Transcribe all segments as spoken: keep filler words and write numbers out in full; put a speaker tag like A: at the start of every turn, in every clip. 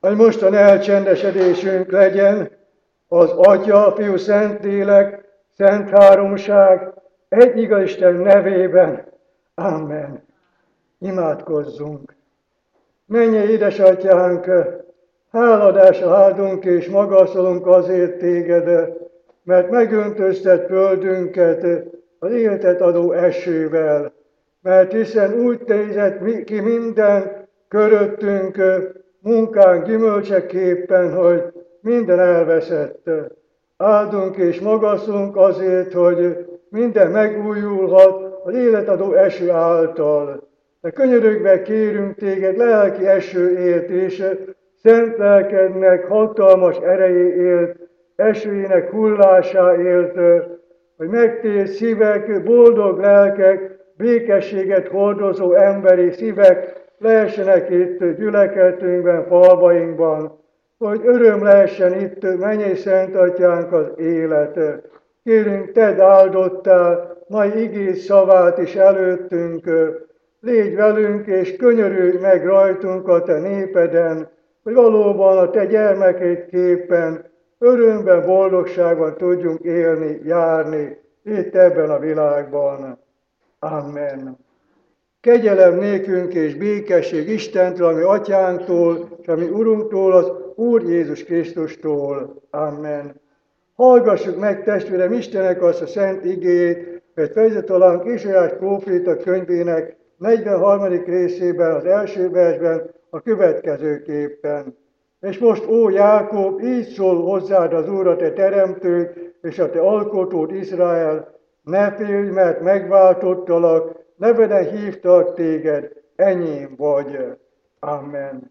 A: hogy mostan elcsendesedésünk legyen az Atya, Fiú, Szentlélek, Szent Háromság, egy igaz Isten nevében. Amen. Imádkozzunk. Mennyei édesatyánk, háladásra áldunk és magasztalunk azért téged, mert megöntözted földünket az életet adó esővel, mert hiszen úgy tézett ki minden köröttünk, munkánk gyümölcseképpen, hogy minden elveszett. Áldunk és magasztalunk azért, hogy minden megújulhat az életadó eső által. De könyörögve kérünk téged lelki esőért és szent lelkednek hatalmas erejéért, esőjének hullásáért, hogy megtér szívek, boldog lelkek, békességet hordozó emberi szívek lehessenek itt gyülekezetünkben, falvainkban, hogy öröm lehessen itt mennyei Szent Atyánk az élet. Kérünk, tedd áldottál mai igény szavát is előttünk, légy velünk és könyörülj meg rajtunk a te népeden, hogy valóban a te gyermekeidképpen örömben, boldogságban tudjunk élni, járni itt ebben a világban. Amen. Kegyelem nékünk és békesség Istentől, ami Atyánktól, és ami Urunktól, az Úr Jézus Krisztustól. Amen. Hallgassuk meg, testvérem, Istennek azt a szent igéjét, mert fejezetalán Izsaiás próféta könyvének negyvenharmadik részében, az első versben a következőképpen. És most, ó Jákob, így szól hozzád az Úr, a te teremtőd, és a te alkotód Izrael, ne félj, mert megváltottalak, neveden hívtalak téged, enyém vagy. Amen.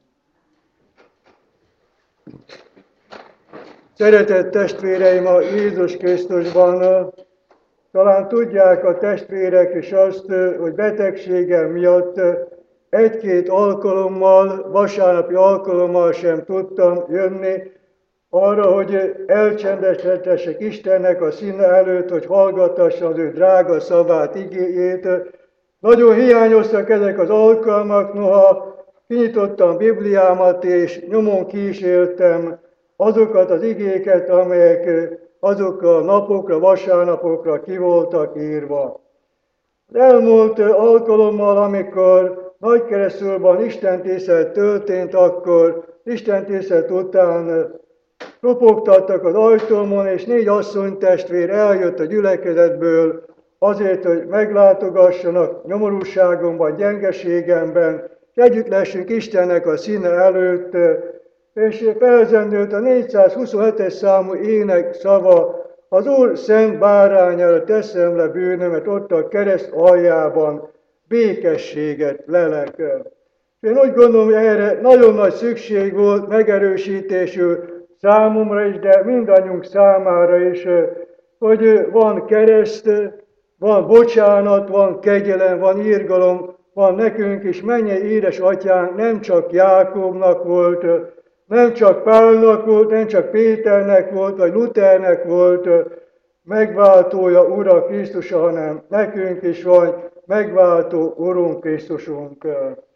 A: Szeretett testvéreim a Jézus Krisztusban, talán tudják a testvérek is azt, hogy betegségem miatt egy-két alkalommal, vasárnapi alkalommal sem tudtam jönni arra, hogy elcsendesedhessek Istennek a színe előtt, hogy hallgattassam az ő drága szavát, igéjét. Nagyon hiányoztak ezek az alkalmak, noha kinyitottam Bibliámat, és nyomon kísértem azokat az igéket, amelyek azokra a napokra, vasárnapokra ki voltak írva. Az elmúlt alkalommal, amikor Nagykeresztúrban istentisztelet történt, akkor istentisztelet után ropogtattak az ajtómon, és négy asszonytestvér eljött a gyülekezetből azért, hogy meglátogassanak nyomorúságomban, gyengeségemben, és együtt lessünk Istennek a színe előtt, és felzendült a négyszázhuszonhetes számú ének szava, az Úr szent bárányára teszem le bűnömet, ott a kereszt aljában békességet lelek. És én úgy gondolom, hogy erre nagyon nagy szükség volt, megerősítésű számomra is, de mindannyiunk számára is, hogy van kereszt, van bocsánat, van kegyelem, van irgalom, van nekünk is, mennyei édesatyánk nem csak Jákobnak volt, nem csak Pálnak volt, nem csak Péternek volt, vagy Luthernek volt megváltója, Ura Krisztusa, hanem nekünk is van megváltó Urunk Krisztusunk.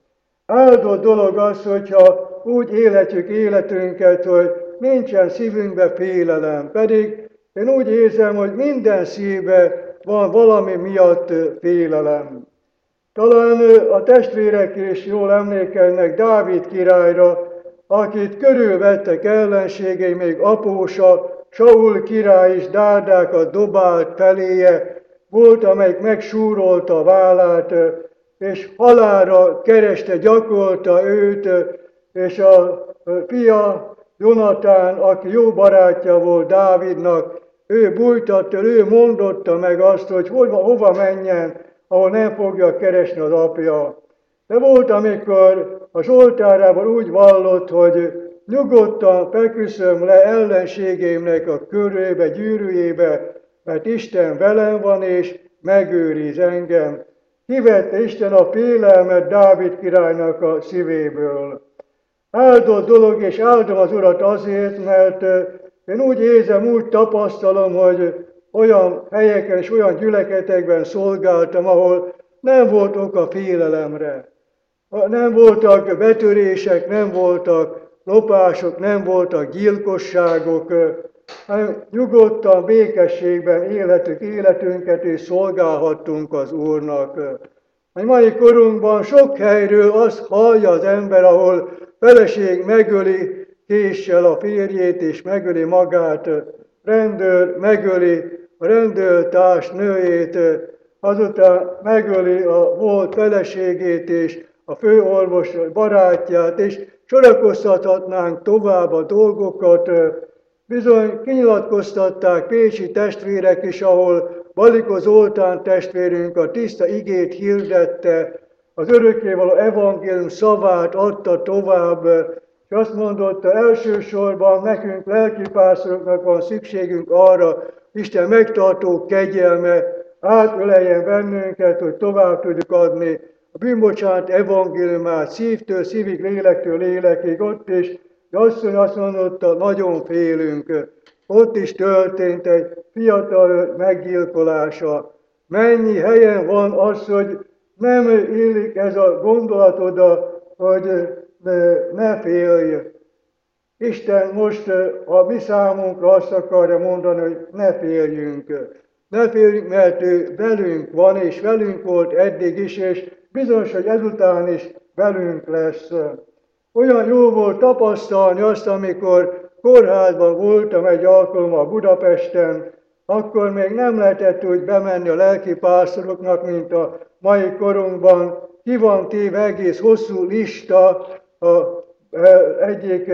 A: Áldott dolog az, hogyha úgy életjük életünket, hogy nincsen szívünkbe félelem, pedig én úgy érzem, hogy minden szívbe van valami miatt félelem. Talán a testvérek is jól emlékeznek Dávid királyra, akit körülvettek ellenségei, még apósa, Saul király is dárdákat dobált feléje, volt, amelyik megsúrolta a vállát, és halálra kereste, gyakolta őt, és a fia Jonatán, aki jó barátja volt Dávidnak, ő bújtatta, ő mondotta meg azt, hogy hova, hova menjen, ahol nem fogja keresni az apja. De volt, amikor a Zsoltárában úgy vallott, hogy nyugodtan feküszöm le ellenségeimnek a körébe, gyűrűjébe, mert Isten velem van, és megőriz engem. Kivette Isten a félelmet Dávid királynak a szívéből. Áldott dolog, és áldom az Urat azért, mert én úgy érzem, úgy tapasztalom, hogy olyan helyeken és olyan gyülekezetekben szolgáltam, ahol nem volt ok a félelemre. Nem voltak betörések, nem voltak lopások, nem voltak gyilkosságok, hanem nyugodtan, békességben élhetünk életünket, és szolgálhattunk az Úrnak. A mai korunkban sok helyről azt hallja az ember, ahol feleség megöli késsel a férjét, és megöli magát, rendőr megöli a rendőrtárs nőjét, azután megöli a volt feleségét és a főorvos barátját, és sorakoztathatnánk tovább a dolgokat. Bizony kinyilatkoztatták pécsi testvérek is, ahol Balikó Zoltán testvérünk a tiszta igét hirdette, az örökkévaló evangélium szavát adta tovább, és azt mondotta, elsősorban nekünk lelkipásztoroknak van szükségünk arra, Isten megtartó kegyelme átöleljen bennünket, hogy tovább tudjuk adni a bűnbocsánat evangéliumát szívtől, szívig, lélektől, lélekig. Ott is, de asszony azt mondotta, nagyon félünk. Ott is történt egy fiatal meggyilkolása. Mennyi helyen van az, hogy nem illik ez a gondolat oda, hogy ne félj. Isten most a mi számunkra azt akarja mondani, hogy ne féljünk. Ne féljünk, mert ő velünk van, és velünk volt eddig is, és bizonyos, hogy ezután is velünk lesz. Olyan jó volt tapasztalni azt, amikor kórházban voltam egy alkalommal Budapesten, akkor még nem lehetett úgy bemenni a lelkipásztoroknak, mint a mai korunkban. Ki van téve egész hosszú lista a egyik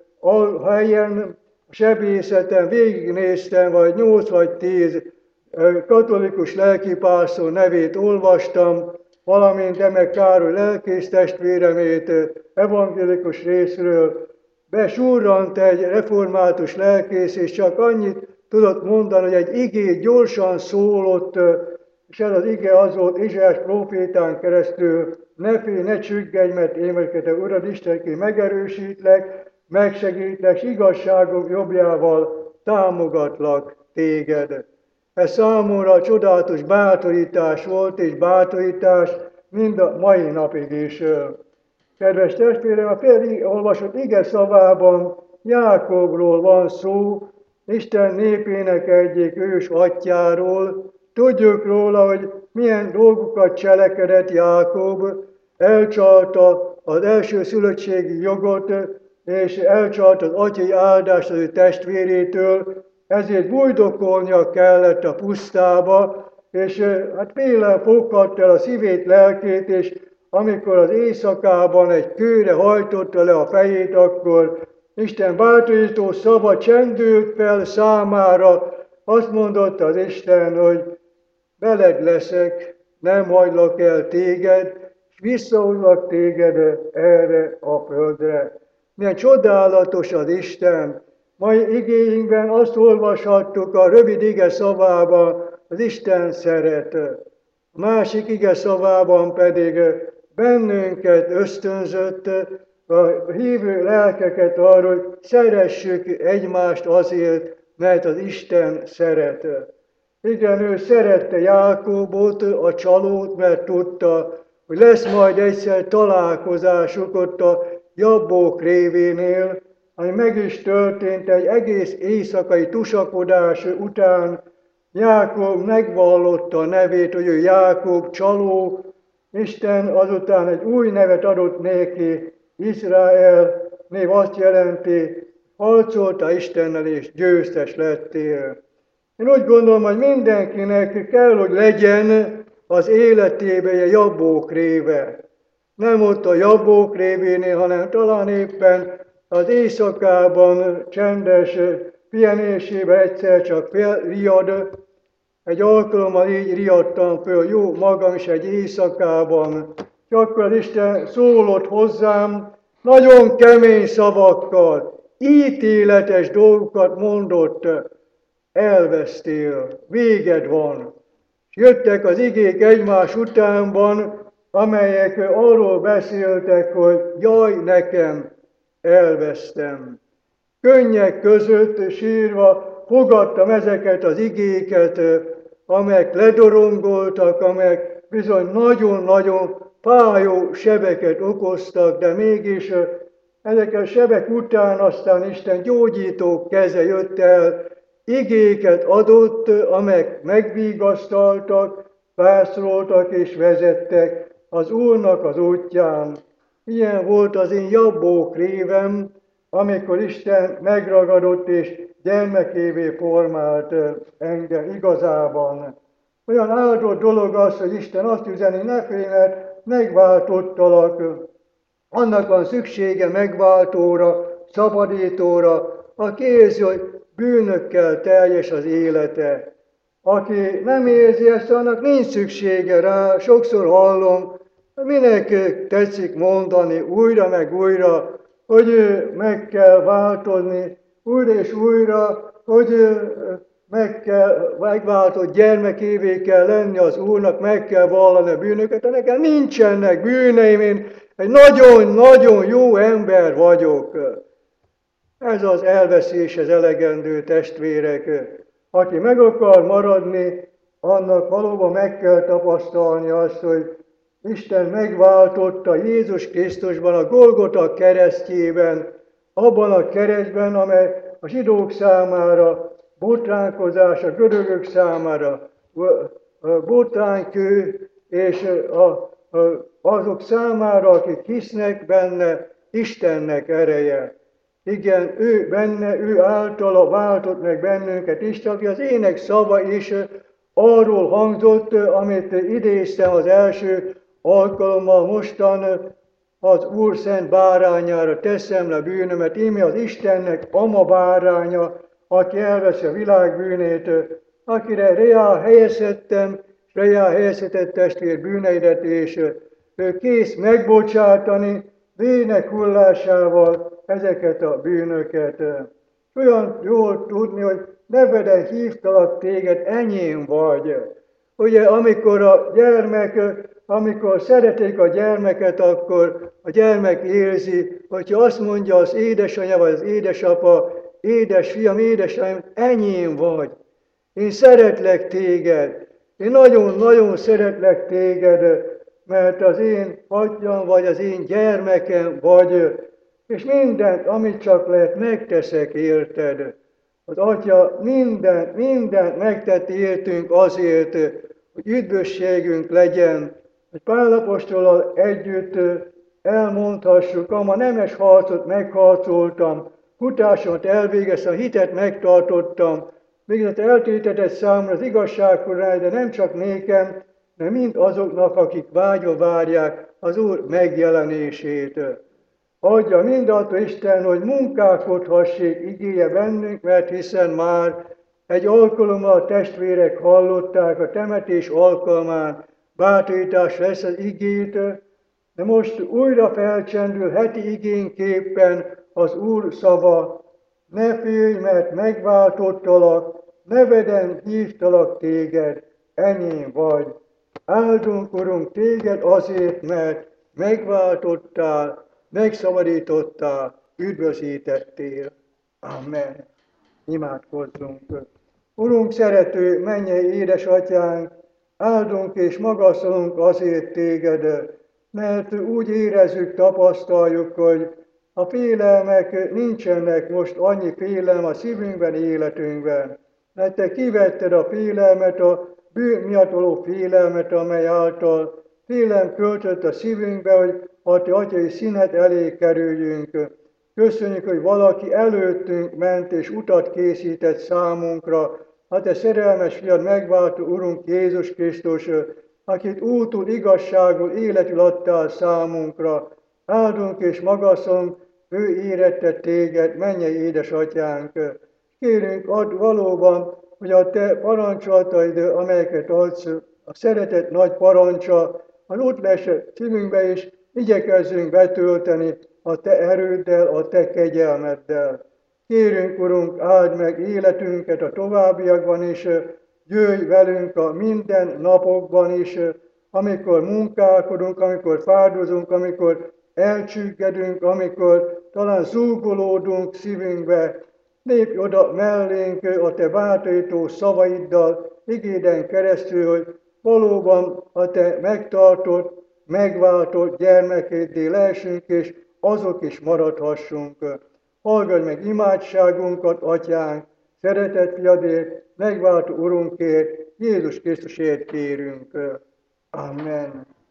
A: helyen, sebészeten végignéztem, vagy nyolc vagy tíz katolikus lelkipásztor nevét olvastam, valamint Emek Károly lelkész testvéremét evangélikus részről. Besurrant egy református lelkész, és csak annyit tudott mondani, hogy egy igét gyorsan szólott, és ez az ige az volt Izsaiás prófétán keresztül: ne félj, ne csüggedj, mert én vagyok, te Urad Istenként megerősítlek, megsegítlek, és igazságom jobbjával támogatlak téged. Ez számomra csodálatos bátorítás volt, és bátorítás mind a mai napig is. Kedves testvérem, a felolvasott ige szavában Jákobról van szó, Isten népének egyik ős atyjáról. Tudjuk róla, hogy milyen dolgokat cselekedett Jákob, elcsalta az első szülöttségi jogot, és elcsalta az atyai áldást az ő testvérétől, ezért bujdokolnia kellett a pusztába, és hát félelem foghatta el a szívét, lelkét, és amikor az éjszakában egy kőre hajtotta le a fejét, akkor Isten bátorító szava csendült fel számára. Azt mondotta az Isten, hogy veled leszek, nem hagylak el téged, és visszahozlak téged erre a földre. Milyen csodálatos az Isten! Mai igéinkben azt olvashattuk a rövid ige szavában, az Isten szeret. A másik ige szavában pedig bennünket ösztönzött, a hívő lelkeket arra, hogy szeressük egymást azért, mert az Isten szeret. Igen, ő szerette Jákobot, a csalót, mert tudta, hogy lesz majd egyszer találkozásuk ott a Jabbok révénél, ami meg is történt egy egész éjszakai tusakodás után. Jákob megvallotta a nevét, hogy ő Jákob, csaló. Isten azután egy új nevet adott néki, Izrael, név azt jelenti, harcolta Istennel és győztes lettél. Én úgy gondolom, hogy mindenkinek kell, hogy legyen az életében egy Jabbok réve. Nem ott a Jabbok révénél, hanem talán éppen az éjszakában, csendes pihenésében egyszer csak felriad. Egy alkalommal így riadtam föl, jó magam is egy éjszakában, és akkor az Isten szólott hozzám nagyon kemény szavakkal, ítéletes dolgokat mondott: elvesztél, véged van. És jöttek az igék egymás utánban, amelyek arról beszéltek, hogy jaj nekem, elvesztem. Könnyek között sírva fogadtam ezeket az igéket, amelyek ledorongoltak, amelyek bizony nagyon-nagyon fájó sebeket okoztak, de mégis Ezek a sebek után aztán Isten gyógyító keze jött el, igéket adott, amelyek megvigasztaltak, pásztoroltak és vezettek az Úrnak az útján. Ilyen volt az én jabbók révem, amikor Isten megragadott és gyermekévé formált engem igazában. Olyan áldott dolog az, hogy Isten azt üzeni, ne félj, mert megváltottalak. Annak van szüksége megváltóra, szabadítóra, aki érzi, hogy bűnökkel teljes az élete. Aki nem érzi ezt, annak nincs szüksége rá. Sokszor hallom, minek tetszik mondani újra meg újra, hogy meg kell változni, újra és újra, hogy meg kell, megváltott gyermekévé kell lenni az Úrnak, meg kell vallani a bűnöket, de nekem nincsenek bűneim, én egy nagyon-nagyon jó ember vagyok. Ez az elveszéshez elegendő, testvérek. Aki meg akar maradni, annak valóban meg kell tapasztalni azt, hogy Isten megváltotta Jézus Krisztusban, a Golgota keresztjében, abban a keresztben, amely a zsidók számára botránkozás, a görögök számára botránkő, és azok számára, akik hisznek benne, Istennek ereje. Igen, ő benne, ő általa váltott meg bennünket Isten, aki az ének szava is arról hangzott, amit idéztem az első alkalommal, mostan az Úr szent bárányára teszem le bűnömet, íme az Istennek ama báránya, aki elveszi a világ bűnét, akire reá helyezhettem, és reá helyezhetett testvér bűneidet, és ő kész megbocsátani vének hullásával ezeket a bűnöket. Olyan jól tudni, hogy neveden hívtalak téged, enyém vagy. Ugye, amikor a gyermek, amikor szeretik a gyermeket, akkor a gyermek érzi, hogyha azt mondja az édesanyja vagy az édesapa, édesfiam, édesanyám, enyém vagy. Én szeretlek téged. Én nagyon-nagyon szeretlek téged, mert az én atyam vagy, az én gyermekem vagy, és mindent, amit csak lehet, megteszek érted. Az Atya mindent, mindent megtett értünk azért, hogy üdvösségünk legyen, hogy Pál apostolral együtt elmondhassuk, ama nemes harcot megharcoltam, futásomat elvégeztem, a hitet megtartottam, végzett eltétetett számomra az igazság korány, de nem csak nékem, de mind azoknak, akik vágyva várják az Úr megjelenését. Adja mindattól Isten, hogy munkálkodhassék igéje bennünk, mert hiszen már egy alkalommal a testvérek hallották a temetés alkalmán, bátorítás lesz az igét, de most újra felcsendül heti igényképpen az Úr szava, ne félj, mert megváltottalak, neveden hívtalak téged, enyém vagy. Áldunk, Urunk, téged azért, mert megváltottál, megszabadítottál, üdvözítettél. Amen. Imádkozzunk. Urunk, szerető, mennyei édesatyánk, áldunk és magasztalunk azért téged, mert úgy érezzük, tapasztaljuk, hogy a félelmek nincsenek most annyi félelem a szívünkben, életünkben. Mert te kivetted a félelmet, a bűn miatt való félelmet, amely által félelem költött a szívünkbe, hogy a te atyai színet elé kerüljünk. Köszönjük, hogy valaki előttünk ment és utat készített számunkra, a te szerelmes fiad megváltó Urunk Jézus Krisztus, akit útul, igazságul, életül adtál számunkra. Áldunk és magasztalunk, ő érettett téged, mennyei édesatyánk. Kérünk, add valóban, hogy a te parancsolataid, amelyeket adsz, a szeretet nagy parancsa, az ott lesett szívünkbe is igyekezzünk betölteni a te erőddel, a te kegyelmeddel. Kérünk, Urunk, áld meg életünket a továbbiakban is, jöjj velünk a minden napokban is, amikor munkálkodunk, amikor fárdozunk, amikor elcsüggedünk, amikor talán zúgolódunk szívünkbe. Lépj oda mellénk a te bátorító szavaiddal, igéden keresztül, hogy valóban a te megtartott, megváltott gyermekéddé lehessünk, és azok is maradhassunk. Hallgass meg imádságunkat, Atyánk, szeretett fiadért, megváltó Urunkért, Jézus Krisztusért kérünk. Amen.